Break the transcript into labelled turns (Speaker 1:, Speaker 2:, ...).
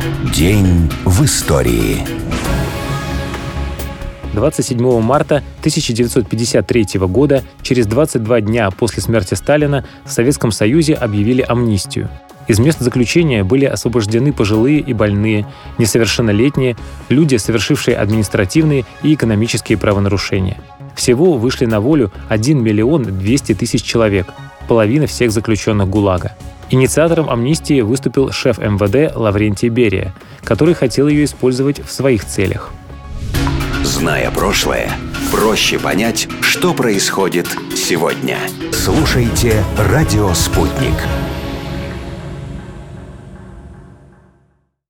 Speaker 1: День в истории.
Speaker 2: 27 марта 1953 года, через 22 дня после смерти Сталина, в Советском Союзе объявили амнистию. Из мест заключения были освобождены пожилые и больные, несовершеннолетние, люди, совершившие административные и экономические правонарушения. Всего вышли на волю 1 миллион 200 тысяч человек, половина всех заключенных ГУЛАГа. Инициатором амнистии выступил шеф МВД Лаврентий Берия, который хотел ее использовать в своих целях.
Speaker 1: Зная прошлое, проще понять, что происходит сегодня. Слушайте «Радио Спутник».